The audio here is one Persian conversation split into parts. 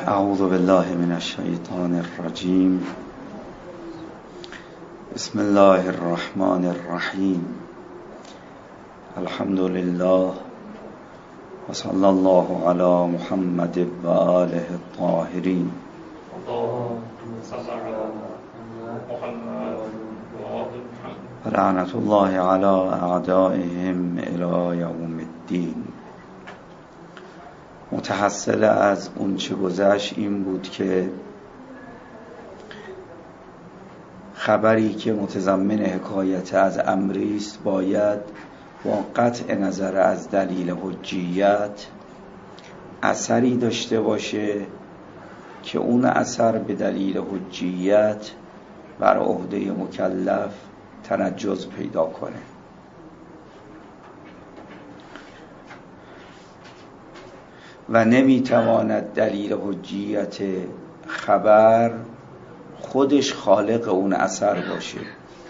اعوذ بالله من الشیطان الرجیم. بسم الله الرحمن الرحیم. الحمد لله و صلی الله علی محمد و آله الطاهرین. و لعنت الله علی اعدائهم الی یوم الدین. متحصل از اون چه گذشت این بود که خبری که متضمن حکایت از امری است باید با قطع نظر از دلیل حجیت اثری داشته باشه که اون اثر به دلیل حجیت بر عهده مکلف تنجز پیدا کنه. و نمیتواند دلیل حجیت خبر خودش خالق اون اثر باشه.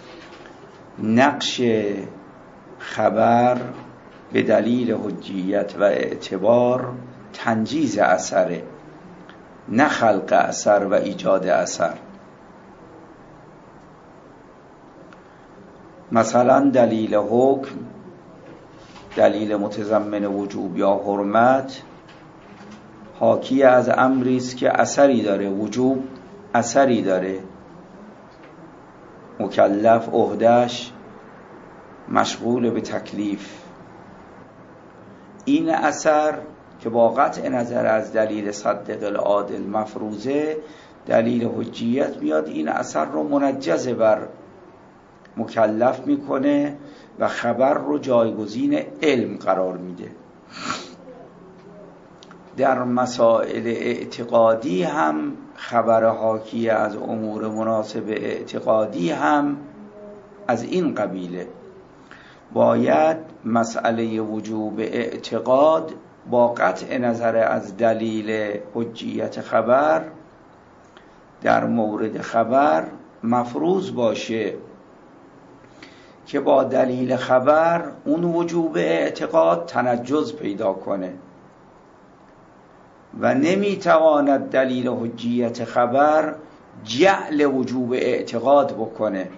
نقش خبر به دلیل حجیت و اعتبار تنجیز اثره، نه خلق اثر و ایجاد اثر. مثلا دلیل حکم، دلیل متضمن وجوب یا حرمت، حاکی از امری است که اثری داره. وجوب اثری داره، مکلف عهده‌اش مشغول به تکلیف. این اثر که با قطع نظر از دلیل صدق العادل مفروضه، دلیل حجیت میاد این اثر رو منجز بر مکلف میکنه و خبر رو جایگزین علم قرار میده. در مسائل اعتقادی هم خبر حاکی از امور مناسب اعتقادی هم از این قبیله. باید مسئله وجوب اعتقاد با قطع نظر از دلیل حجیت خبر در مورد خبر مفروض باشه که با دلیل خبر اون وجوب اعتقاد تنجز پیدا کنه و نمیتواند دلیل حجیت خبر جعل وجوب اعتقاد بکنه.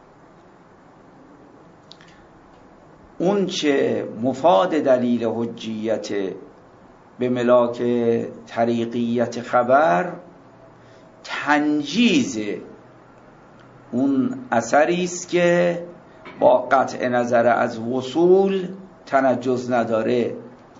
اون چه مفاد دلیل حجیت به ملاک طریقیت خبر تنجیز اون اثری است که با قطع نظر از وصول تنجز نداره.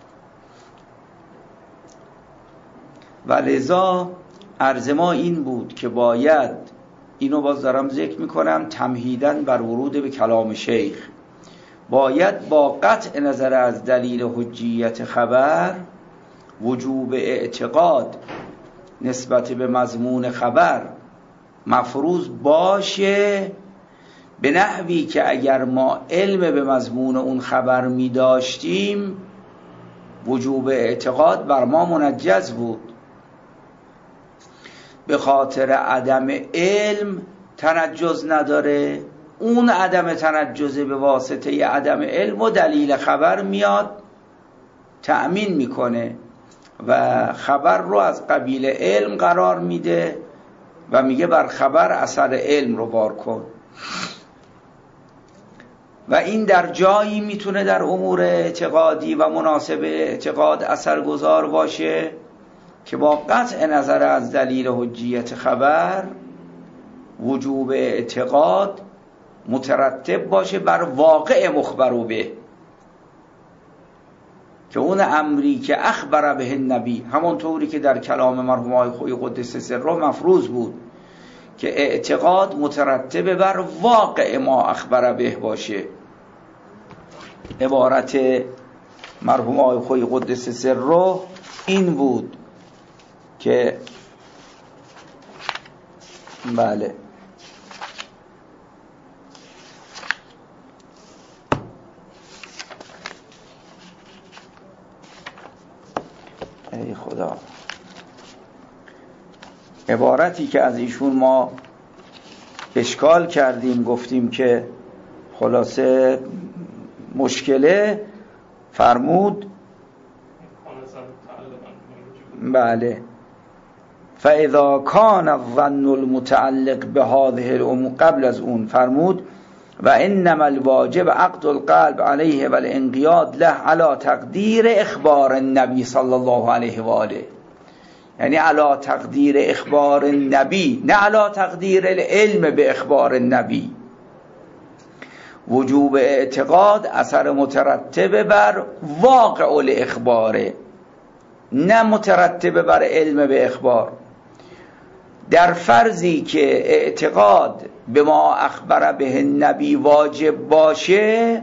و لذا عرض ما این بود که باید، اینو باز دارم ذکر میکنم تمهیداً بر ورود به کلام شیخ، باید با قطع نظر از دلیل حجیت خبر وجوب اعتقاد نسبت به مضمون خبر مفروض باشه، به نحوی که اگر ما علم به مضمون اون خبر می داشتیم وجوب اعتقاد بر ما منجز بود. به خاطر عدم علم تنجز نداره. اون عدم تنجز به واسطه عدم علم و دلیل خبر میاد تأمین میکنه و خبر رو از قبیل علم قرار میده و میگه بر خبر اثر علم رو بار کن. و این در جایی میتونه در امور اعتقادی و مناسب اعتقاد اثرگذار باشه که با قطع نظر از دلیل حجیت خبر وجوب اعتقاد مترتب باشه بر واقع مخبر به، که اون امری که اخبر به النبی، همونطوری که در کلام مرحوم آقای خویی قدس سره مفروض بود که اعتقاد مترتب بر واقع ما اخبر به باشه. عبارت مرحوم آقای خویی قدس سره این بود که بله ای خدا، عبارتی که از ایشون ما اشکال کردیم، گفتیم که خلاصه مشکله، فرمود بله فاذا کان الظن المتعلق بهذه الامور، قبل از اون فرمود و انما الواجب عقد القلب علیه و الانقیاد له علی تقدیر اخبار النبی صلی الله علیه و آله، یعنی علی تقدیر اخبار النبی، نه علی تقدیر العلم به اخبار النبی. وجوب اعتقاد اثر مترتب بر واقع الاخباره، نه مترتب بر علم به اخبار. در فرضی که اعتقاد به ما اخبر به النبی واجب باشه،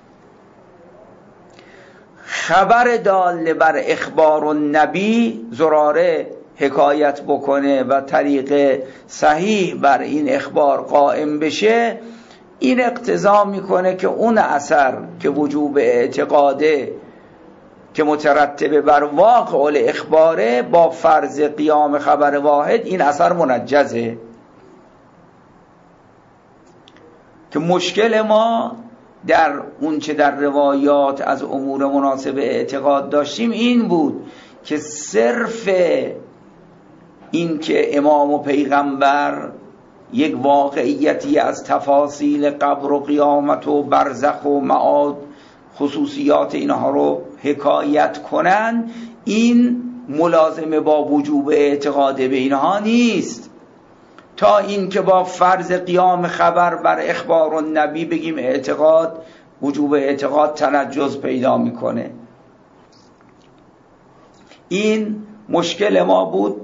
خبر دال بر اخبار النبی زراره حکایت بکنه و طریق صحیح بر این اخبار قائم بشه، این اقتضا میکنه که اون اثر که وجوب اعتقاده که مترتب بر واقع الاخباره با فرض قیام خبر واحد، این اثر منجزه. که مشکل ما در اون چه در روایات از امور مناسب اعتقاد داشتیم این بود که صرف این که امام و پیغمبر یک واقعیتی از تفاصیل قبر و قیامت و برزخ و معاد خصوصیات اینها رو حکایت کنن، این ملازمه با وجوب اعتقاد به اینها نیست. تا این که با فرض قیام خبر بر اخبار النبی بگیم اعتقاد، وجوب اعتقاد تنجز پیدا میکنه. این مشکل ما بود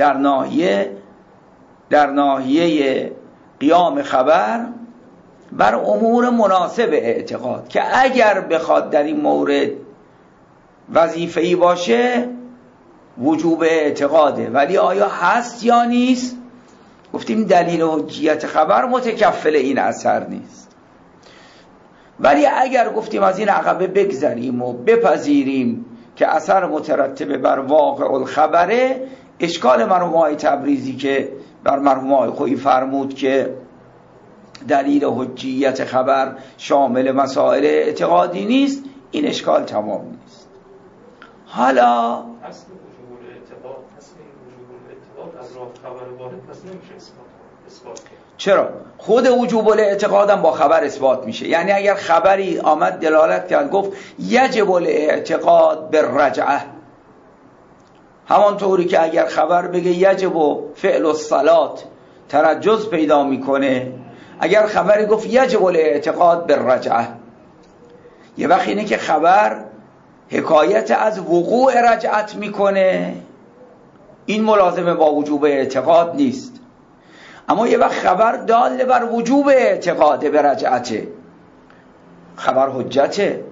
در ناحیه قیام خبر بر امور مناسب اعتقاد، که اگر بخواد در این مورد وظیفه‌ای باشه وجوب اعتقاده، ولی آیا هست یا نیست؟ گفتیم دلیل حجیت خبر متکفل این اثر نیست. ولی اگر گفتیم از این عقبه بگذریم و بپذیریم که اثر مترتب بر واقع الخبره، اشکال مرحوم آقای تبریزی که بر مرحوم آقای خویی فرمود که دلیل حجیت خبر شامل مسائل اعتقادی نیست، این اشکال تمام نیست. حالا اصل وجوب الاعتقاد از راه خبر واحد پس نمیشه اثبات کرد. چرا؟ خود وجوب الاعتقاد هم با خبر اثبات میشه. یعنی اگر خبری آمد دلالت کرد گفت یجب الاعتقاد بالرجعه، همانطوری که اگر خبر بگه یجب فعل الصلات ترجز پیدا میکنه، اگر خبری گفت یجب الاعتقاد بالرجعه، یه وقت اینه که خبر حکایت از وقوع رجعت میکنه، این ملازمه با وجوب اعتقاد نیست. اما یه وقت خبر دال بر وجوب اعتقاد به رجعته، خبر حجته.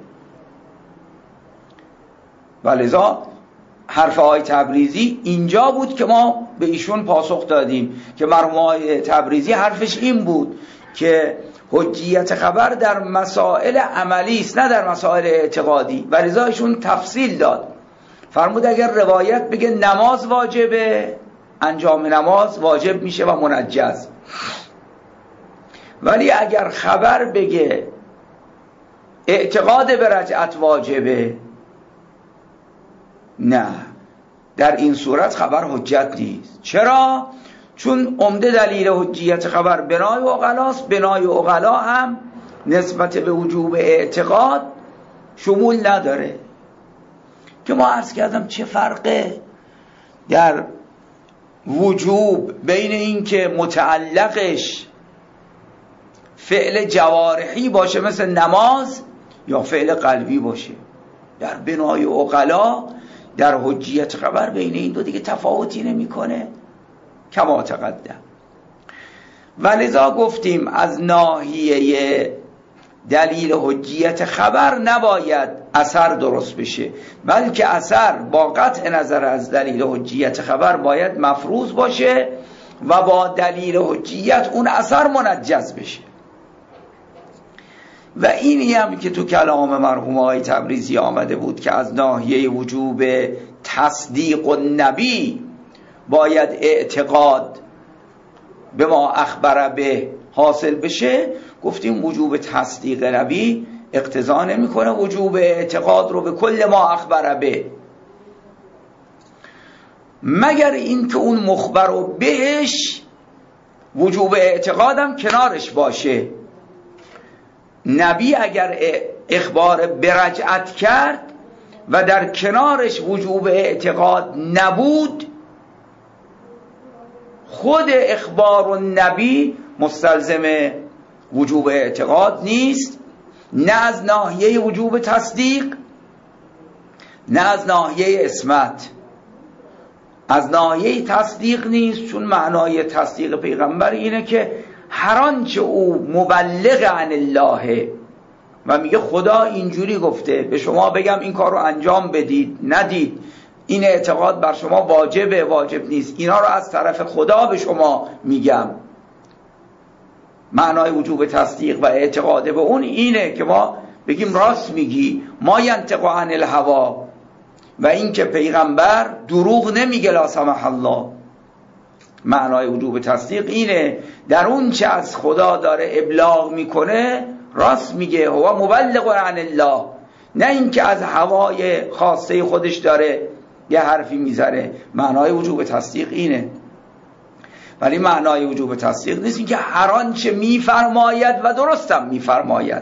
ولذا حرف آقای تبریزی اینجا بود که ما به ایشون پاسخ دادیم که مرحوم آقای تبریزی حرفش این بود که حجیت خبر در مسائل عملی است، نه در مسائل اعتقادی. ولذا ایشون تفصیل داد، فرمود اگر روایت بگه نماز واجبه، انجام نماز واجب میشه و منجز، ولی اگر خبر بگه اعتقاد به رجعت واجبه، نه، در این صورت خبر حجت نیست. چرا؟ چون عمده دلیل حجیت خبر بنای عقلاست، بنای عقلا هم نسبت به وجوب اعتقاد شمول نداره. که ما عرض کردم چه فرقه در وجوب بین این که متعلقش فعل جوارحی باشه مثل نماز یا فعل قلبی باشه. در بنای عقلا در حجیت خبر بین این دو دیگه تفاوتی نمیکنه کما تقدم. ولذا گفتیم از ناحیه دلیل حجیت خبر نباید اثر درست بشه، بلکه اثر با قطع نظر از دلیل حجیت خبر باید مفروض باشه و با دلیل حجیت اون اثر منجز بشه. و اینی هم که تو کلام مرحوم آقای تبریزی آمده بود که از ناحیه وجوب تصدیق النبی باید اعتقاد به ما اخبر به حاصل بشه، گفتیم وجوب تصدیق نبی اقتضا نمیکنه وجوب اعتقاد رو به کل ما اخبر به. مگر این که اون مخبر و بهش وجوب اعتقادم کنارش باشه. نبی اگر اخبار برجعت کرد و در کنارش وجوب اعتقاد نبود، خود اخبار و نبی مستلزم وجوب اعتقاد نیست، نه از ناحیه وجوب تصدیق نه از ناحیه اسمت. از ناحیه تصدیق نیست، چون معنای تصدیق پیغمبر اینه که هر آنچه او مبلغ عن الله و میگه خدا اینجوری گفته به شما بگم این کار رو انجام بدید ندید، این اعتقاد بر شما واجبه واجب نیست، اینا رو از طرف خدا به شما میگم. معنای وجوب تصدیق و اعتقاد به اون اینه که ما بگیم راست میگی، ما ینطق عن الهوی، و این که پیغمبر دروغ نمیگه لا سمح الله. معنای وجوب تصدیق اینه در اون چه از خدا داره ابلاغ میکنه راست میگه، هو مبلغ عن الله، نه این که از هوای خاصه خودش داره یه حرفی میذاره. معنای وجوب تصدیق اینه. ولی معنای وجوب تصدیق نیست این که هر آنچه میفرماید و درستم میفرماید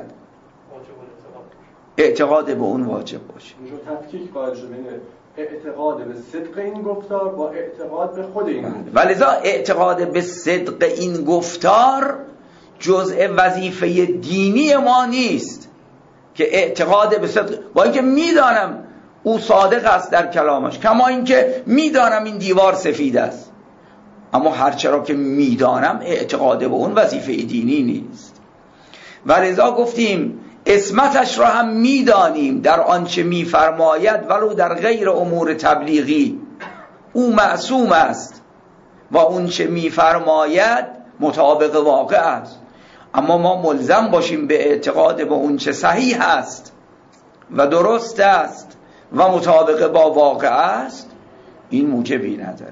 اعتقاد به اون واجب باشه. اینجا تفکیک قائل شده بین اعتقاد به صدق این گفتار با اعتقاد به خود این گفتار. ولذا اعتقاد به صدق این گفتار جزء وظیفه دینی ما نیست که اعتقاد به صدق، با اینکه میدانم او صادق است در کلامش، کما اینکه میدانم این دیوار سفید است، اما هرچرا که میدانم اعتقاد به اون وظیفه دینی نیست. ولذا گفتیم اسمتش را هم میدانیم در آنچه میفرماید، ولو در غیر امور تبلیغی او معصوم است و اون چه میفرماید مطابق واقع است. اما ما ملزم باشیم به اعتقاد به اون چه صحیح است و درست است و مطابق با واقع است، این موجبی نداره.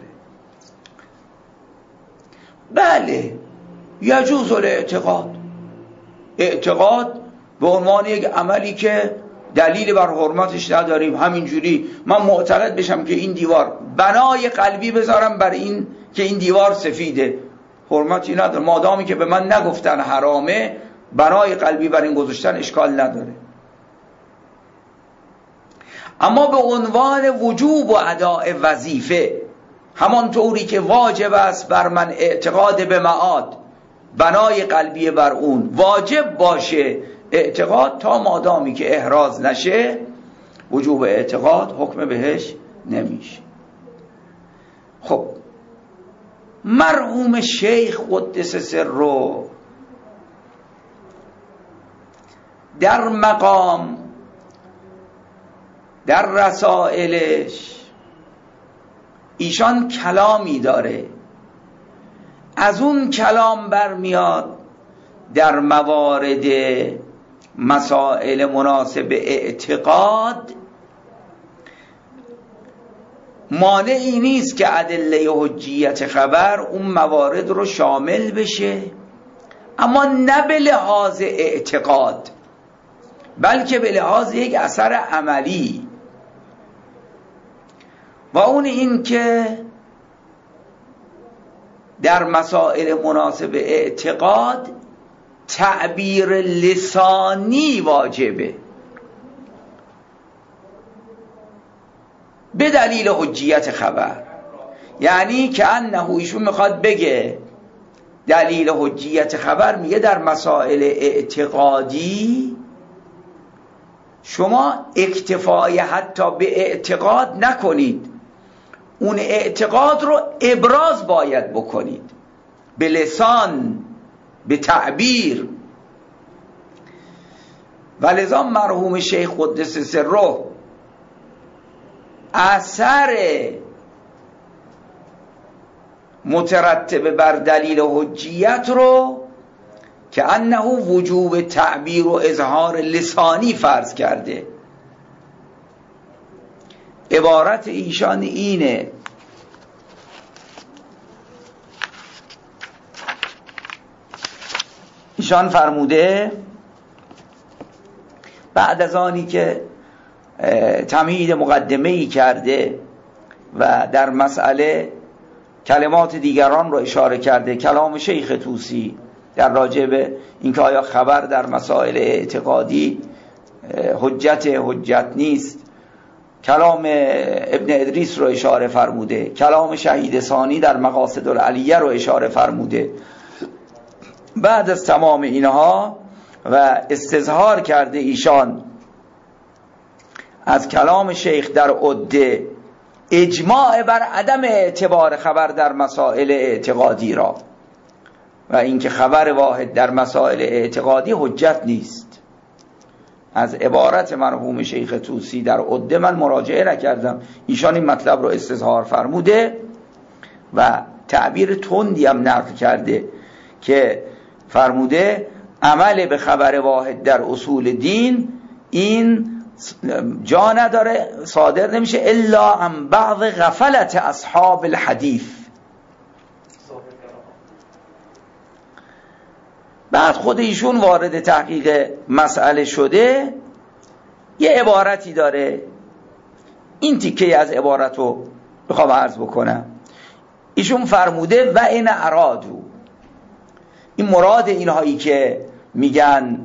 بله یجوز الاعتقاد، اعتقاد به عنوان یک عملی که دلیل بر حرمتش نداریم، همینجوری من معتقد بشم که این دیوار، بنای قلبی بذارم بر این که این دیوار سفیده، حرمتی نداره. مادامی که به من نگفتن حرامه، بنای قلبی بر این گذاشتن اشکال نداره. اما به عنوان وجوب و اداء وظیفه، همانطوری که واجب است بر من اعتقاد به معاد، بنای قلبی بر اون واجب باشه اعتقاد، تا مادامی که احراز نشه وجوب اعتقاد حکم بهش نمیشه. خب مرحوم شیخ قدس سره در مقام در رسائلش ایشان کلامی داره، از اون کلام برمیاد در موارد مسائل مناسب اعتقاد مانعی نیست که ادله حجیت خبر اون موارد رو شامل بشه، اما نه به لحاظ اعتقاد بلکه به لحاظ یک اثر عملی، و اون این که در مسائل مناسب اعتقاد تعبیر لسانی واجبه به دلیل حجیت خبر. یعنی که انه ایشون میخواد بگه دلیل حجیت خبر میگه در مسائل اعتقادی شما اکتفای حتی به اعتقاد نکنید، اون اعتقاد رو ابراز باید بکنید به لسان، به تعبیر. ولذا مرحوم شیخ قدس سره اثر مترتب بر دلیل حجیت رو که انه وجوب تعبیر و اظهار لسانی فرض کرده. عبارت ایشان اینه: ایشان فرموده بعد از آنی که تمهید مقدمه‌ای کرده و در مسئله کلمات دیگران رو اشاره کرده. کلام شیخ طوسی در راجع به اینکه آیا خبر در مسائل اعتقادی حجت نیست، کلام ابن ادریس رو اشاره فرموده، کلام شهید ثانی در مقاصد العلیه رو اشاره فرموده. بعد از تمام اینها و استظهار کرده ایشان از کلام شیخ در عده اجماع بر عدم اعتبار خبر در مسائل اعتقادی را و اینکه خبر واحد در مسائل اعتقادی حجت نیست. از عبارت مرحوم شیخ طوسی در عده من مراجعه نکردم، ایشان این مطلب رو استظهار فرموده و تعبیر تندی هم نقل کرده که فرموده عمل به خبر واحد در اصول دین این جا نداره، صادر نمیشه الا عن بعض غفلت اصحاب الحدیث. بعد خود ایشون وارد تحقیق مسئله شده، یه عبارتی داره، این تیکه از عبارت رو بخوام عرض بکنم. ایشون فرموده و این ارادو، این مراد اینهایی که میگن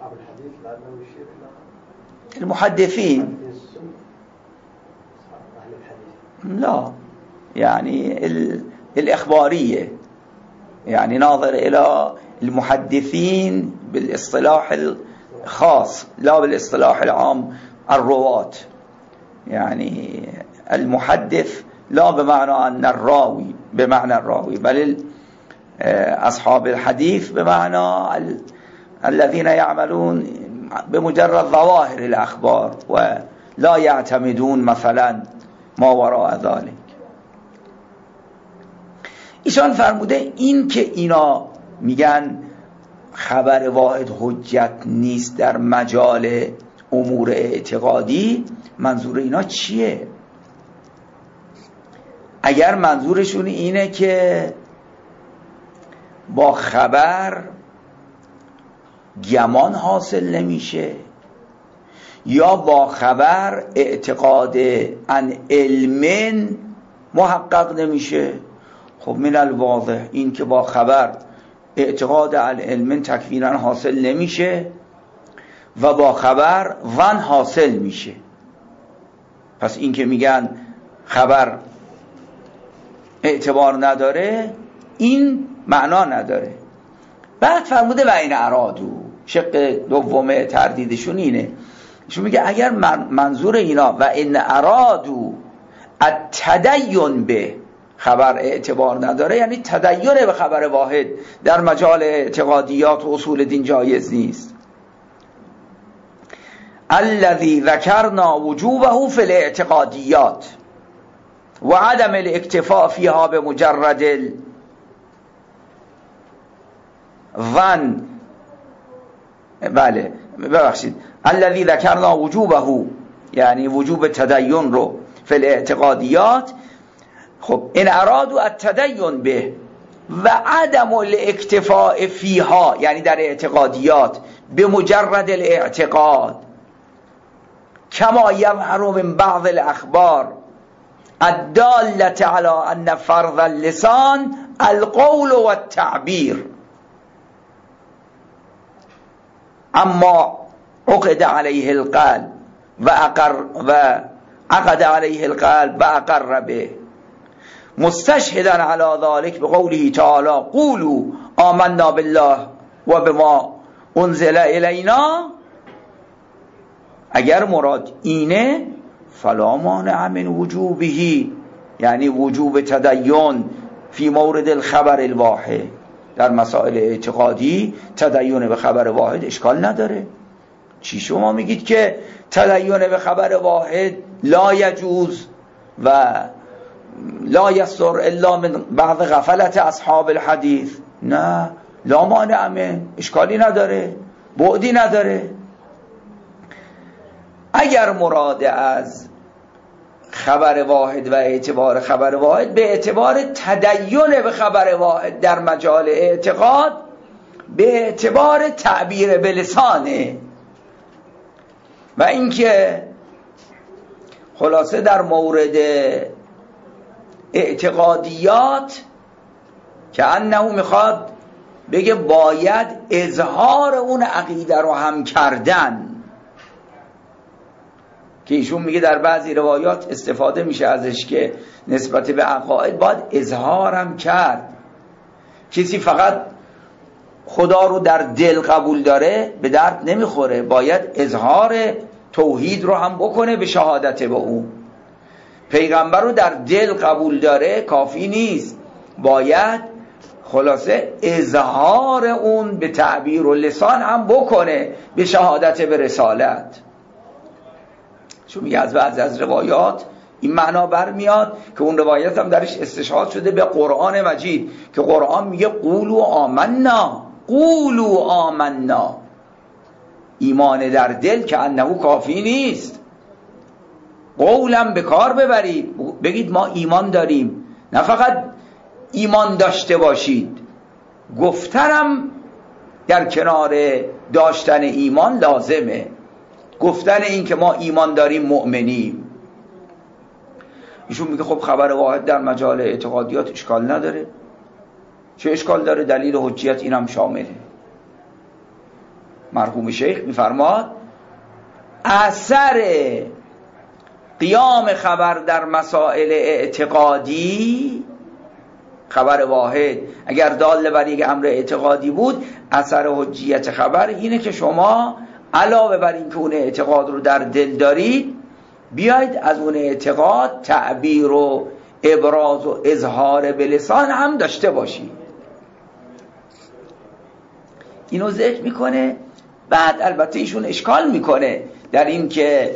المحدثین، لا يعني الإخبارية، يعني ناظر إلى المحدثين بالاصطلاح الخاص لا بالاصطلاح العام الرواة. يعني المحدث لا بمعنى أن الراوي بمعنى الراوي، بل أصحاب الحديث بمعنى الذين يعملون بمجرد ظواهر الأخبار ولا يعتمدون مثلا ما وراء ذلك. ایشان فرموده این که اینا میگن خبر واحد حجت نیست در مجال امور اعتقادی، منظور اینا چیه؟ اگر منظورشون اینه که با خبر گمان حاصل نمیشه یا با خبر اعتقاد عن علم محقق نمیشه، خب من الواضح این که با خبر اعتقاد عن علم تکوینا حاصل نمیشه و با خبر ظن حاصل میشه. پس این که میگن خبر اعتبار نداره این معنا نداره. بعد فرموده و این ارادو، شق دوم تردیدشون اینه، ایشون میگه اگر منظور اینا و این ارادو التدین به خبر اعتبار نداره، یعنی تدین به خبر واحد در مجال اعتقادیات و اصول دین جایز نیست. الذي ذكرنا وجوبه في الاعتقاديات وعدم الاكتفاء فيها بمجرد الظن. بله ببخشید، الذي ذكرنا وجوبه یعنی وجوب تدین رو في الاعتقاديات. خب ان ارادوا التدین به و عدم الاکتفاء فیها یعنی در اعتقادیات به مجرد الاعتقاد، کما یظهر من بعض الاخبار الدالة على ان فرض اللسان القول والتعبیر، اما عقد عليه القلب و عقد عليه القلب و اقر به، مستشهدا على ذلك بقوله تعالى قولوا آمنا بالله و بما انزل الینا. اگر مراد اینه فلا مانع من وجوبه، یعنی وجوب تدین فی مورد الخبر الواحد، در مسائل اعتقادی تدین به خبر واحد اشکال نداره. چی شما میگید که تدین به خبر واحد لا یجوز و لا یصدر الا من بعض غفلت اصحاب الحدیث؟ نه، لا مانع من، اشکالی نداره، بعدی نداره. اگر مراد از خبر واحد و اعتبار خبر واحد به اعتبار تدین به خبر واحد در مجال اعتقاد به اعتبار تعبیر به لسانه، و اینکه خلاصه در مورد اعتقادیات که انه میخواد بگه باید اظهار اون عقیده رو هم کردن، که ایشون میگه در بعضی روایات استفاده میشه ازش که نسبت به عقاید باید اظهارم کرد. کسی فقط خدا رو در دل قبول داره به درد نمیخوره، باید اظهار توحید رو هم بکنه به شهادت به اون. پیغمبر رو در دل قبول داره کافی نیست، باید خلاصه اظهار اون به تعبیر و لسان هم بکنه به شهادت به رسالت. چون میگه از بعض از روایات این معنا برمیاد که اون روایت هم درش استشهاد شده به قرآن مجید که قرآن میگه قولوا آمنا، قولوا آمنا. ایمان در دل که انه کافی نیست، قولم به کار ببرید، بگید ما ایمان داریم، نه فقط ایمان داشته باشید، گفتنم در کنار داشتن ایمان لازمه، گفتن این که ما ایمان داریم مؤمنیم. ایشون میگه خب خبر واحد در مجال اعتقادیات اشکال نداره. چه اشکال داره؟ دلیل حجیت اینم شامله. مرحوم شیخ میفرماد اثر قیام خبر در مسائل اعتقادی، خبر واحد اگر دال بر یک امر اعتقادی بود، اثر حجیت خبر اینه که شما علاوه بر این که اون اعتقاد رو در دل دارید، بیاید از اون اعتقاد تعبیر و ابراز و اظهار به لسان هم داشته باشید. اینو ذکر میکنه. بعد البته ایشون اشکال میکنه در این که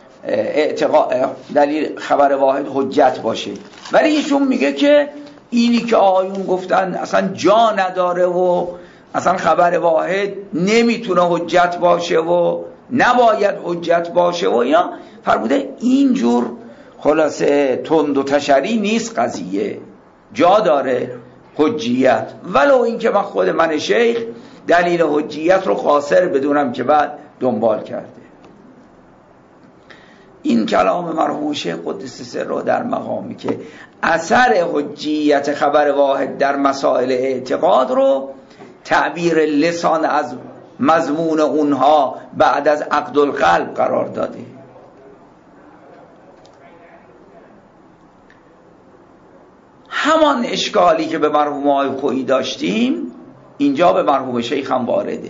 دلیل خبر واحد حجت باشه، ولی ایشون میگه که اینی که آیون گفتن اصلا جا نداره و اصلا خبر واحد نمیتونه حجت باشه و نباید حجت باشه و اینا فرموده اینجور خلاصه تند و تشری نیست قضیه، جا داره حجیت، ولو اینکه من شیخ دلیل حجیت رو قاصر بدونم که بعد دنبال کرده. این کلام مرحوم شیخ قدس سره در مقامی که اثر حجیت خبر واحد در مسائل اعتقاد رو تعبیر لسان از مضمون اونها بعد از عقد القلب قرار داده. همان اشکالی که به مرحوم آقای خویی داشتیم اینجا به مرحوم شیخ هم وارده،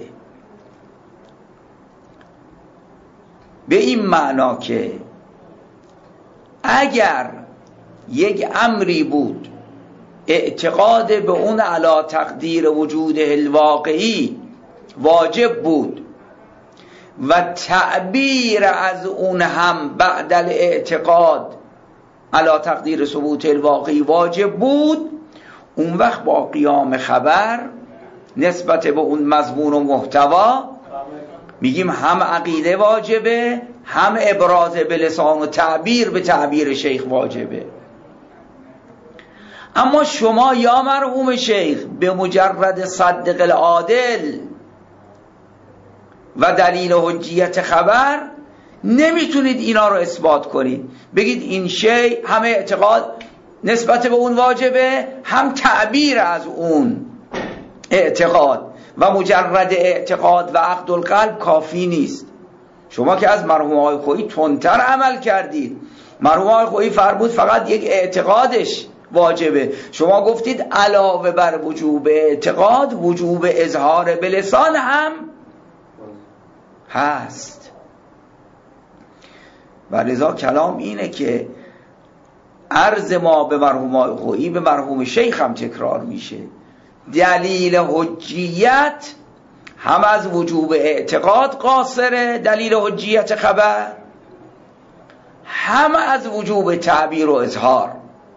به این معنا که اگر یک امری بود اعتقاد به اون علی تقدیر وجود الواقعی واجب بود و تعبیر از اون هم بعد الاعتقاد علی تقدیر ثبوت الواقعی واجب بود، اون وقت با قیام خبر نسبت به اون مضمون و محتوا میگیم هم عقیده واجبه، هم ابراز به لسان و تعبیر به تعبیر شیخ واجبه. اما شما یا مرحوم شیخ به مجرد صدق العادل و دلیل حجیت خبر نمیتونید اینا رو اثبات کنید، بگید این شی هم اعتقاد نسبت به اون واجبه، هم تعبیر از اون اعتقاد، و مجرد اعتقاد و عقد القلب کافی نیست. شما که از مرحوم آقای خویی تندتر عمل کردید. مرحوم آقای خویی فرمود فقط یک اعتقادش واجبه، شما گفتید علاوه بر وجوب اعتقاد وجوب اظهار به لسان هم هست. و لذا کلام اینه که عرض ما به مرحوم آقای خویی به مرحوم شیخ هم تکرار میشه، دلیل حجیت هم از وجوب اعتقاد قاصره، دلیل حجیت خبر، هم از وجوب تعبیر و اظهار.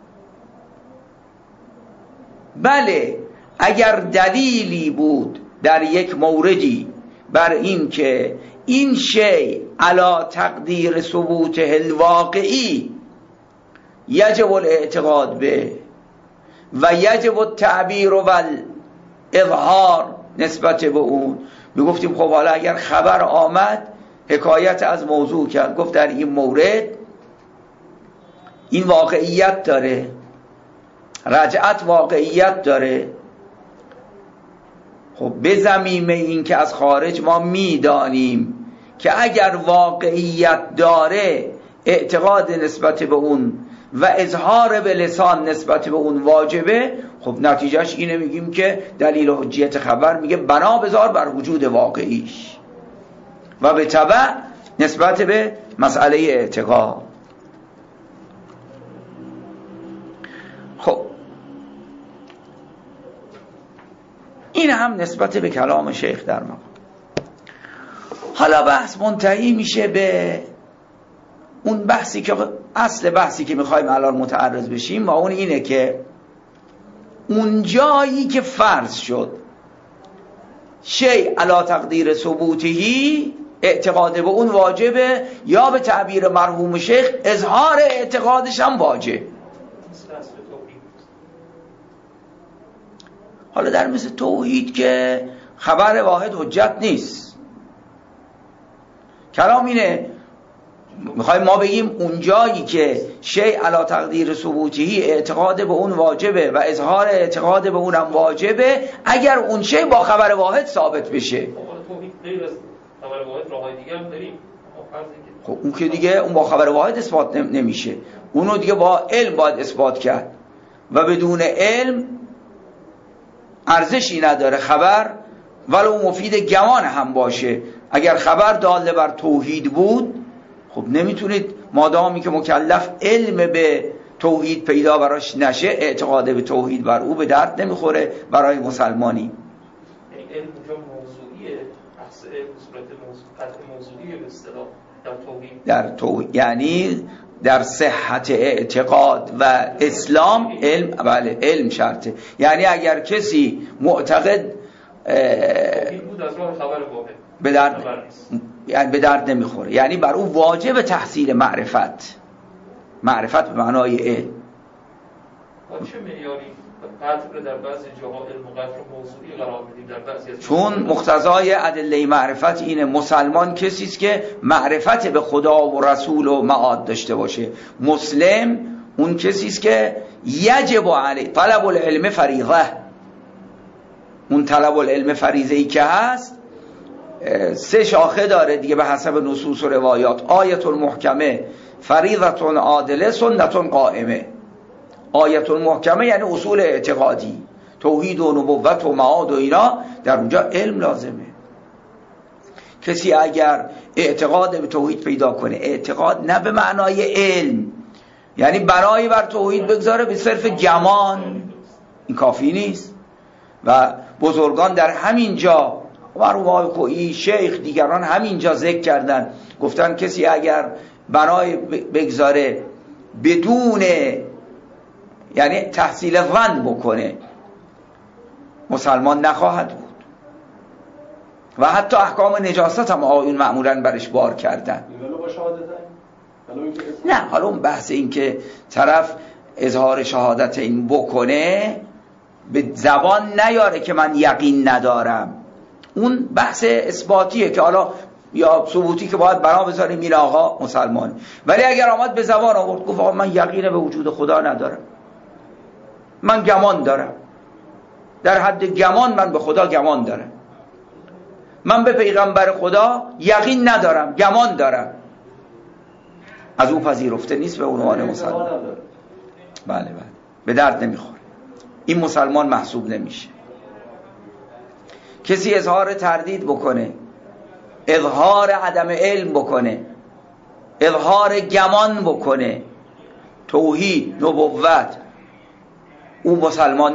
بله اگر دلیلی بود در یک موردی بر این که این شی علی تقدیر ثبوت الواقعی یجب الاعتقاد به و یجب التعبیر و الاظهار نسبت به اون، میگفتیم خب حالا اگر خبر آمد حکایت از موضوع کرد، گفت در این مورد این واقعیت داره، رجعت واقعیت داره. خب به ضمیم این که از خارج ما میدانیم که اگر واقعیت داره اعتقاد نسبت به اون و اظهار به لسان نسبت به اون واجبه، خب نتیجهش اینه میگیم که دلیل حجیت خبر میگه بنا بذار بر وجود واقعیش و به تبع نسبت به مسئله اعتقاد. خب این هم نسبت به کلام شیخ در مقام. حالا بحث منتهی میشه به اون بحثی که اصل بحثی که میخوایم الان متعرض بشیم و اون اینه که اون جایی که فرض شد شیء علی تقدیر ثبوتهی اعتقاد به اون واجبه، یا به تعبیر مرحوم شیخ اظهار اعتقادش هم واجب. حالا در مثل توحید که خبر واحد حجت نیست. کلام اینه میخوایم ما بگیم اون جایی که شیء علی تقدیر ثبوتهی اعتقاد به اون واجبه و اظهار اعتقاد به اونم واجبه اگر اون شیء با خبر واحد ثابت بشه. خبر واحد راههای دیگه هم داریم. خب اون که دیگه اون با خبر واحد اثبات نمیشه، اونو دیگه با علم باید اثبات کرد و بدون علم ارزشی نداره خبر، ولو مفید گمان هم باشه. اگر خبر داله بر توحید بود خب نمیتونید مادامی که مکلف علم به توحید پیدا براش نشه اعتقاد به توحید بر او به درد نمیخوره برای مسلمانی. یعنی علم اونجا موضوعیه، بحث علم صورت موضوعیه به اصطلاح در توحید. یعنی در صحت اعتقاد و اسلام علم، بله علم شرطه. یعنی اگر کسی معتقد بود از راه خبر واحد به درد نمیخوره، یعنی بر او واجب تحصیل معرفت به معنای علم. چه معیاری قطع در بعضی جاها علم و قطع موضوعی قرار میدیم در بعضی از چون مقتضای ادله معرفت اینه مسلمان کسی است که معرفت به خدا و رسول و معاد داشته باشه. مسلم اون کسی است که یجب علی طلب العلم فریضه. اون طلب العلم فریضه ای که هست 3 شاخه داره دیگه به حسب نصوص و روایات. آیت المحکمه، فریضه عادله، سنت قائمه. آیت المحکمه یعنی اصول اعتقادی، توحید و نبوت و معاد و اینا، در اونجا علم لازمه. کسی اگر اعتقاد به توحید پیدا کنه، اعتقاد نه به معنای علم، یعنی برای بر توحید بگذاره به صرف گمان، این کافی نیست. و بزرگان در همین جا، مرحوم آقای خویی، شیخ، دیگران همینجا ذکر کردن، گفتن کسی اگر برای بگذاره بدون یعنی تحصیل ظن بکنه مسلمان نخواهد بود. و حتی احکام نجاست هم آیون معمولا برش بار کردن. نه حالا اون بحث این که طرف اظهار شهادت این بکنه به زبان نیاره که من یقین ندارم، اون بحث اثباتیه که حالا یا ثبوتی که باید بنا بذاریم این آقا مسلمانه. ولی اگر آمد به زبان آورد گفت آقا من یقین به وجود خدا ندارم، من گمان دارم، در حد گمان من به خدا گمان دارم، من به پیغمبر خدا یقین ندارم، گمان دارم، از او پذیرفته نیست به عنوان مسلمان. بله به درد نمیخوره، این مسلمان محسوب نمیشه. کسی اظهار تردید بکنه، اظهار عدم علم بکنه، اظهار گمان بکنه، توحید، نبوت، او مسلمان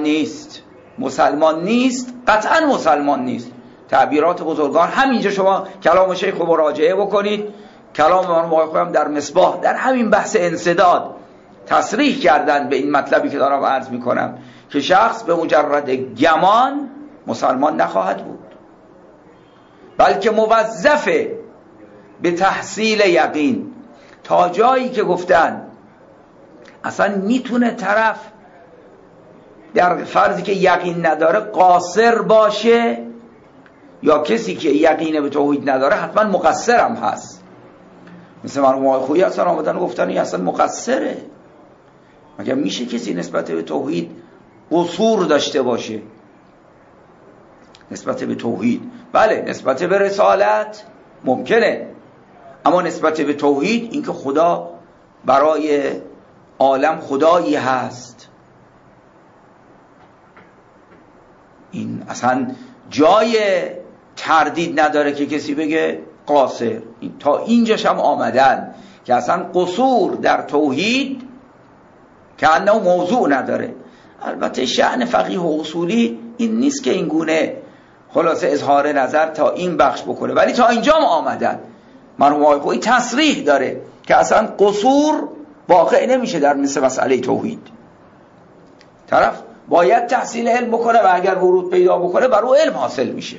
نیست، قطعا مسلمان نیست. تعبیرات بزرگان همینجا شما کلام شیخ رو مراجعه بکنید، کلام من هم در مصباح در همین بحث انسداد تصریح کردن به این مطلبی که دارم عرض میکنم که شخص به مجرد گمان مسلمان نخواهد بود، بلکه موظفه به تحصیل یقین. تا جایی که گفتن اصلا میتونه طرف در فرضی که یقین نداره قاصر باشه، یا کسی که یقین به توحید نداره حتما مقصر هم هست. مثل مرحوم آقای خویی اصلا آمدن گفتن این اصلا مقصره، مگر میشه کسی نسبت به توحید قصور داشته باشه؟ نسبت به توحید بله، نسبت به رسالت ممکنه، اما نسبت به توحید اینکه خدا برای عالم خدایی هست، این اصلا جای تردید نداره که کسی بگه قاصر. تا اینجاش هم آمدن که اصلا قصور در توحید که انه موضوع نداره. البته شأن فقیه و اصولی این نیست که این گونه خلاصه اظهار نظر تا این بخش بکنه، ولی تا اینجا هم آمدن. مرحوم آقای خویی تصریح داره که اصلا قصور واقع نمیشه در مثل مسئله توحید. طرف باید تحصیل علم بکنه و اگر ورود پیدا بکنه بر او علم حاصل میشه.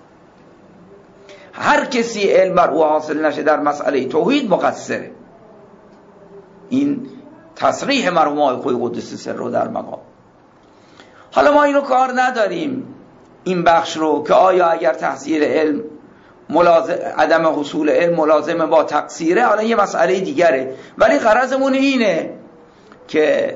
هر کسی علم بر او حاصل نشه در مسئله توحید مقصره. این تصریح مرحوم آقای خویی قدس سره در مقام. حالا ما اینو کار نداریم این بخش رو که آیا اگر تحصیل علم عدم حصول علم ملازمه با تقصیره، حالا یه مسئله دیگره، ولی غرضمون اینه که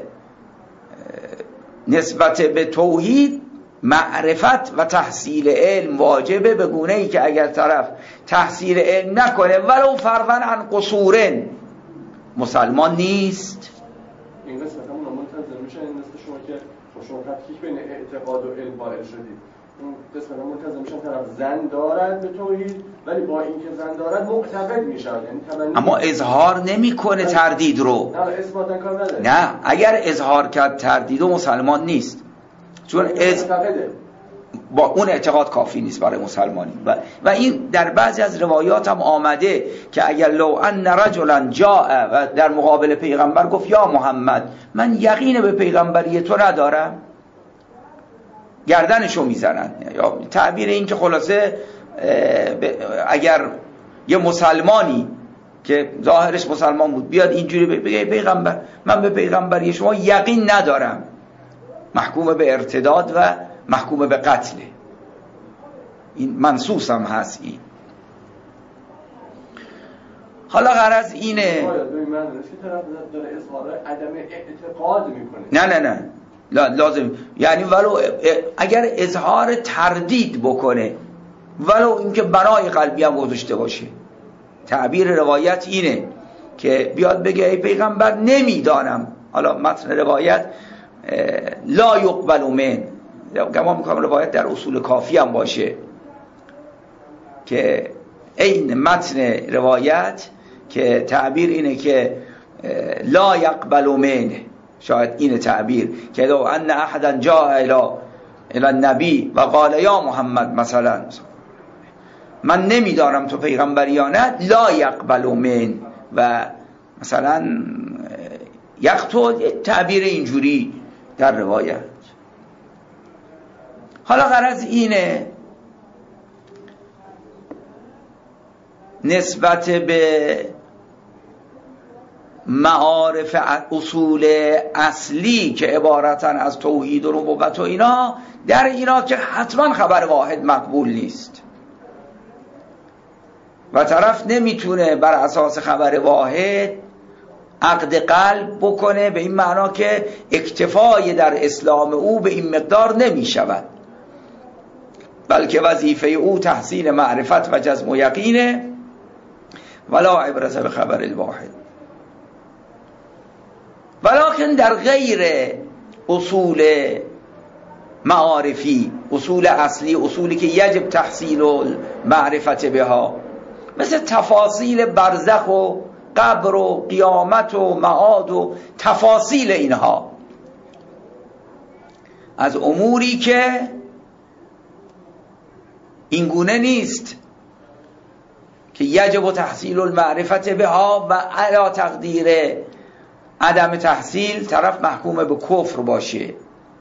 نسبت به توحید معرفت و تحصیل علم واجبه، به گونه ای که اگر طرف تحصیل علم نکنه ولو فرضاً عن قصورن مسلمان نیست. این قسمت همون منتظر میشه، این مثل شما که شما تفکیک بین اعتقاد و علم قائل شدید، این قسمت هم منتظر میشن طرف زن دارد به توحید ولی با اینکه زن دارد معتقد میشن، یعنی اما اظهار نمیکنه تردید رو. نه اثباتن کار نداره. نه اگر اظهار کرد تردید و مسلمان نیست، چون با اون اعتقاد کافی نیست برای مسلمانی. و این در بعضی از روایات هم آمده که اگر لو ان رجلا جاء و در مقابل پیغمبر گفت یا محمد من یقین به پیغمبری تو ندارم، گردنشو میزنن. یا تعبیر این که خلاصه اگر یه مسلمانی که ظاهرش مسلمان بود بیاد اینجوری بگه پیغمبر من به پیغمبری شما یقین ندارم، محکوم به ارتداد و محکوم به قتله. این منصوص هم هست. این حالا غرض اینه نه لازم، یعنی ولو اگر اظهار تردید بکنه ولو اینکه بنای قلبی هم گذاشته باشه. تعبیر روایت اینه که بیاد بگه ای پیغمبر نمیدانم، حالا متن روایت لا یقبل من، گمان میکنم روایت در اصول کافی هم باشه که این متن روایت که تعبیر اینه که لا یقبل من، شاید این تعبیر که لو ان احدا جاء الى النبی و قال یا محمد مثلا من نمیدانم تو پیغمبری یا نه، لا یقبل من و مثلا یقتو تعبیر اینجوری در روایت. حالا غرض اینه نسبت به معارف اصول اصلی که عبارتن از توحید و ربوبیت و اینا، در اینا که حتما خبر واحد مقبول نیست و طرف نمیتونه بر اساس خبر واحد عقد قلب بکنه، به این معنا که اکتفای در اسلام او به این مقدار نمی شود، بلکه وظیفه او تحصیل معرفت و جزم و یقینه ولا عبرت به خبر الواحد. ولکن در غیر اصول معارفی، اصول اصلی، اصولی که یجب تحصیل و معرفت بها، مثل تفاصیل برزخ و قبر و قیامت و معاد و تفاصیل اینها، از اموری که اینگونه نیست که یجب تحصیل المعرفت بها و علی تقدیر عدم تحصیل طرف محکوم به کفر باشه.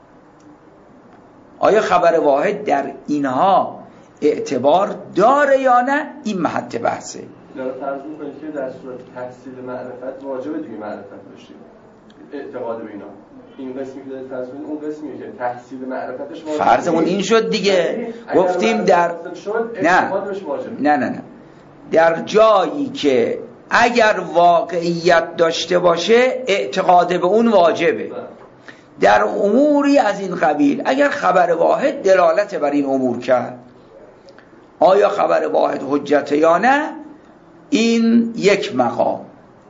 آیا خبر واحد در اینها اعتبار داره یا نه؟ این محط بحثه. فرض می‌کنید که در صورت تحصیل معرفت واجبه دیگه معرفت داشتیم، اعتقاد به اینا. این قسمی که دارید فرض کنید اون قسمیه که تحصیل معرفتش واجبه. فرضمون این شد دیگه، گفتیم در نه در جایی که اگر واقعیت داشته باشه اعتقاد به اون واجبه. در اموری از این قبیل اگر خبر واحد دلالت بر این امور کرد، آیا خبر واحد حجته یا نه، این یک مقام.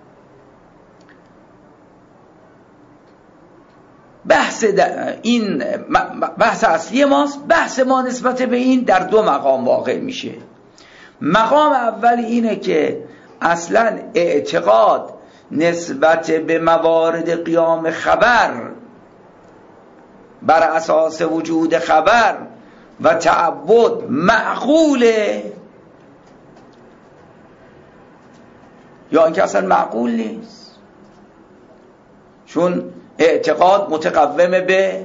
این بحث اصلی ماست. بحث ما نسبت به این در دو مقام واقع میشه. مقام اول اینه که اصلا اعتقاد نسبت به موارد قیام خبر بر اساس وجود خبر و تعبد معقوله یا اینکه اصلا معقول نیست. چون اعتقاد متقوم به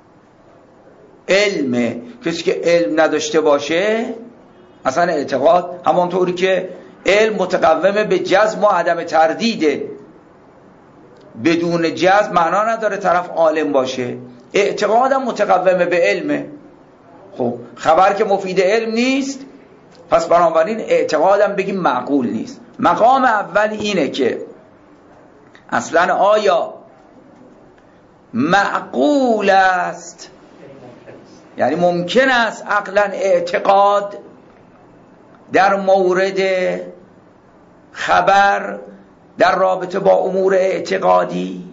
علمه. کسی که علم نداشته باشه اصلا اعتقاد، همانطوری که علم متقوم به جزم و عدم تردیده، بدون جزم معنا نداره طرف عالم باشه. اعتقادم متقوم به علمه. خب خبر که مفید علم نیست، پس بنابراین اعتقادم بگیم معقول نیست. مقام اول اینه که اصلا آیا معقول است، یعنی ممکن است عقلا اعتقاد در مورد خبر در رابطه با امور اعتقادی،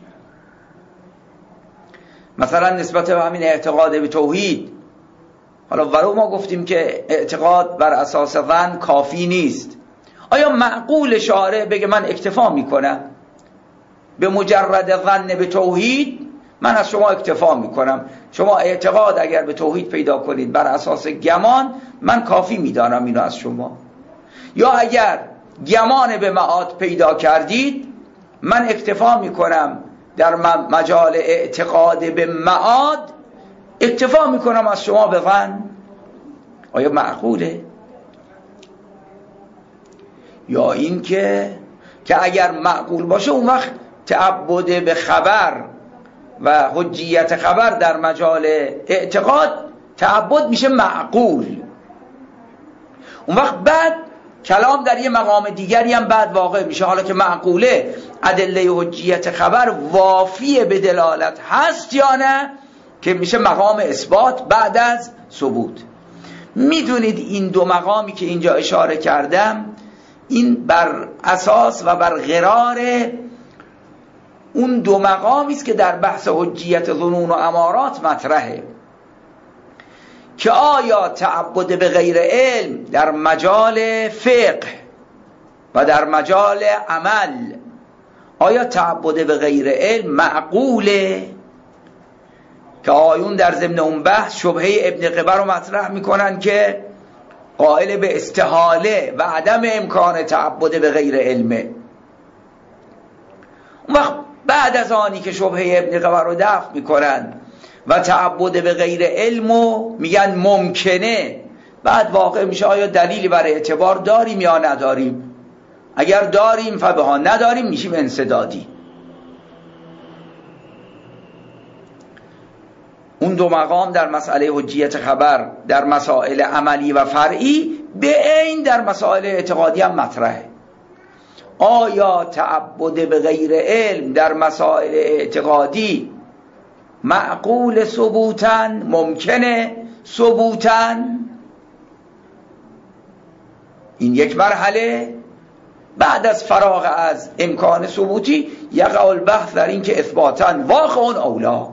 مثلا نسبت به همین اعتقاد به توحید، حالا ولو ما گفتیم که اعتقاد بر اساس ظن کافی نیست، آیا معقول شارع بگه من اکتفا میکنم به مجرد ظن به توحید، من از شما اکتفا میکنم، شما اعتقاد اگر به توحید پیدا کنید بر اساس گمان، من کافی میدانم اینو از شما. یا اگر گمان به معاد پیدا کردید، من اکتفا میکنم در مجال اعتقاد به معاد، اکتفا میکنم از شما به ظن. آیا معقوله؟ یا این که اگر معقول باشه، اون وقت تعبد به خبر و حجیت خبر در مجال اعتقاد تعبد میشه معقول. اون وقت بعد کلام در یه مقام دیگری هم بعد واقع میشه. حالا که معقوله، ادله حجیت خبر وافیه به دلالت هست یا نه، که میشه مقام اثبات بعد از ثبوت. میدونید این دو مقامی که اینجا اشاره کردم، این بر اساس و بر غرار اون دو مقامی است که در بحث حجیت ظنون و امارات مطرحه، که آیا تعبد به غیر علم در مجال فقه و در مجال عمل، آیا تعبد به غیر علم معقوله؟ که آیون در ضمن اون بحث شبهه ابن قبر رو مطرح میکنن که قائل به استحاله و عدم امکان تعبد به غیر علمه. اون وقت بعد از آنی که شبهه ابن قبر رو دفع میکنن و تعبد به غیر علمو میگن ممکنه، بعد واقع میشه آیا دلیلی برای اعتبار داریم یا نداریم. اگر داریم فبها، نداریم میشیم انسدادی. اون دو مقام در مسئله حجیت خبر در مسائل عملی و فرعی به عین در مسائل اعتقادی هم مطرحه. آیا تعبد به غیر علم در مسائل اعتقادی معقول ثبوتاً، ممکنه ثبوتاً؟ این یک مرحله. بعد از فراغ از امکان ثبوتی یقع البحث در این که اثباتاً واقع اولا.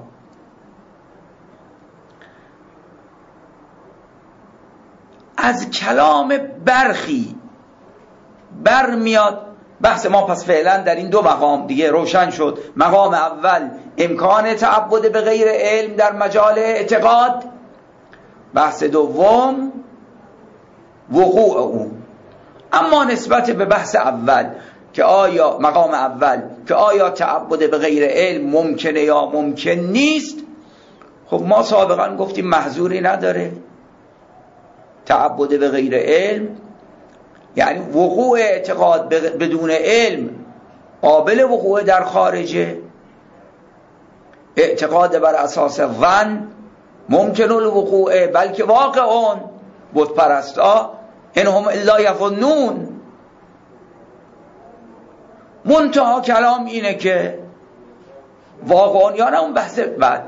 از کلام برخی برمیاد بحث ما. پس فعلا در این دو مقام دیگه روشن شد. مقام اول امکان تعبد به غیر علم در مجال اعتقاد، بحث دوم وقوع اون. اما نسبت به بحث اول که آیا مقام اول که آیا تعبد به غیر علم ممکنه یا ممکن نیست، خب ما سابقا گفتیم محظوری نداره. تعبد به غیر علم یعنی وقوع اعتقاد بدون علم قابل وقوع در خارجه. اعتقاد بر اساس ظن ممکن الوقوع، بلکه واقع اون. بت پرستا انهم الا یظنون، منتها کلام اینه که واقعیان اون بحث بعد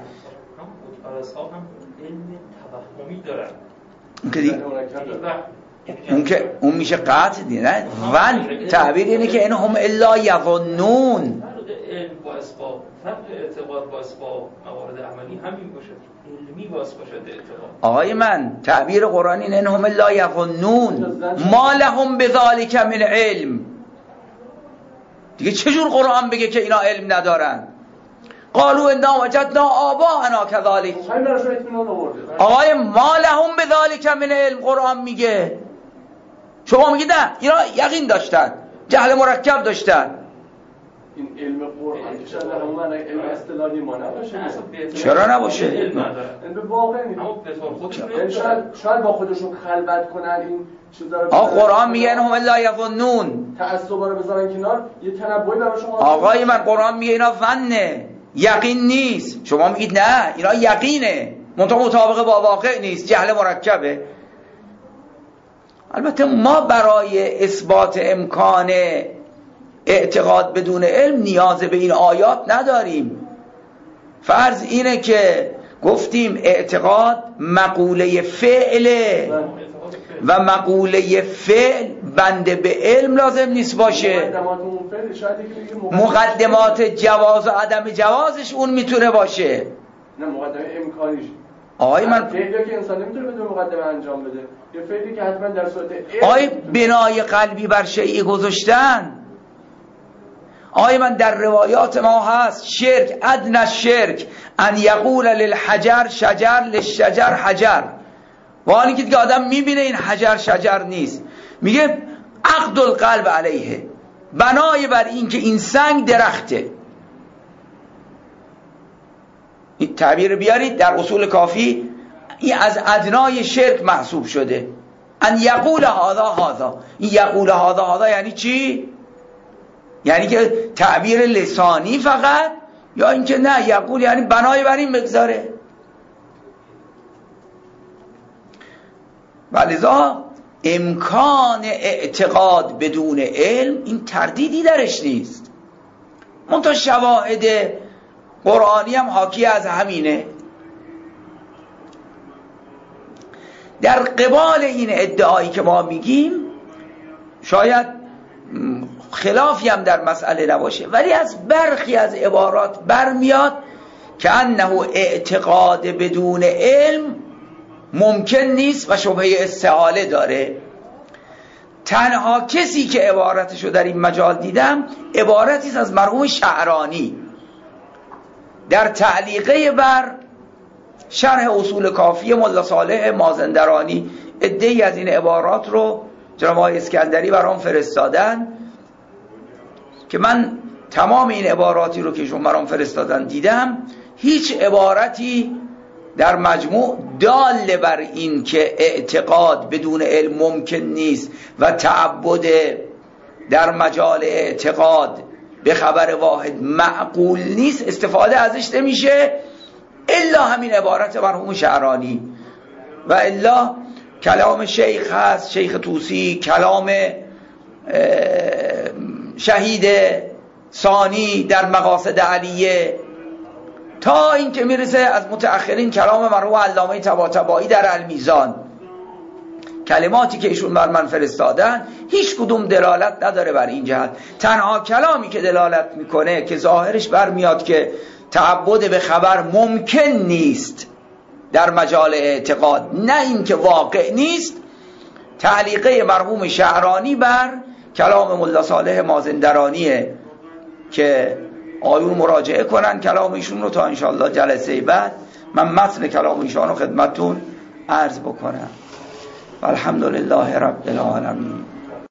اون میشه قطع دی نه ون تعبیر اینه که انهم الا یظنون با اسباب فرق اعتقاد با اسباب موارد عملی همین باشه علمی باز باشه اعتقاد. آقای من تعبیر قرآن این انهم الا یظنون ما لهم بذلک من علم. دیگه چجور قرآن بگه که اینا علم ندارن؟ قالوا انا وجدنا آباءنا كذلك. آقای ما لهم بذلک من علم قرآن میگه، شما میگید نه اینا یقین داشتن، جهل مرکب داشتن. این علم قرآن که شاید همون علم اصطلاحی ما نباشه. چرا نباشه؟ علم به واقع نیست. شاید با خودشون خلوت کنن این چیزا رو. قرآن میگه انهم الا یظنون. تعصبا رو بذارن کنار، یه تنبؤی برای شما. آقای من قرآن میگه اینا ظنه، یقین نیست. شما میگید نه اینا یقینه، منتها مطابق با واقع نیست، جهل مرکبه. البته ما برای اثبات امکان اعتقاد بدون علم نیاز به این آیات نداریم. فرض اینه که گفتیم اعتقاد مقوله فعله و مقوله فعل بنده به علم لازم نیست باشه. مقدمات جواز و عدم جوازش اون میتونه باشه. نه مقدمه امکانیش. آقای من فعلی که انسان نمیتونه بدون مقدمه انجام بده، یه فعلی که حتما در صورت آقای بنای قلبی بر شیئی گذاشتن. آقای من در روایات ما هست شرک ادنی الشرک ان یقول للحجر شجر للشجر حجر. و حالی که دیگه آدم میبینه این حجر شجر نیست، میگه عقد القلب علیه، بنای بر این که این سنگ درخته. این تعبیر بیارید در اصول کافی، این از ادنای شرک محسوب شده. ان یقول هذا این یقول هذا یعنی چی؟ یعنی که تعبیر لسانی فقط، یا اینکه نه یقول یعنی بنای بر این بگذاره. ولذا امکان اعتقاد بدون علم این تردیدی درش نیست. منتها شواهد قرآنی هم حاکی از همینه. در قبال این ادعایی که ما میگیم شاید خلافی هم در مسئله نباشه، ولی از برخی از عبارات برمیاد که انه اعتقاد بدون علم ممکن نیست و شبهه استحاله داره. تنها کسی که عبارتشو در این مجال دیدم عبارتی است از مرحوم شعرانی در تعلیقه بر شرح اصول کافی ملا صالح مازندرانی. عده‌ای از این عبارات رو جناب آقای اسکندری برام فرستادن که من تمام این عباراتی رو که شما برام فرستادن دیدم. هیچ عبارتی در مجموع دال بر این که اعتقاد بدون علم ممکن نیست و تعبد در مجال اعتقاد به خبر واحد معقول نیست استفاده ازش نمیشه الا همین عبارت مرحوم شعرانی. و الا کلام شیخ هست، شیخ طوسی، کلام شهید ثانی در مقاصد علیه، تا این که میرسه از متأخرین کلام مرحوم علامه طباطبایی در المیزان. کلماتی که ایشون بر من فرستادن هیچ کدوم دلالت نداره بر این جهت. تنها کلامی که دلالت میکنه که ظاهرش برمیاد که تعبد به خبر ممکن نیست در مجال اعتقاد، نه این که واقع نیست، تعلیقه مرحوم شعرانی بر کلام ملا صالح مازندرانیه که آیون مراجعه کنن کلام ایشون رو تا انشاءالله جلسه بعد من متن کلام ایشون رو خدمتتون عرض بکنم. والحمدلله رب العالمین.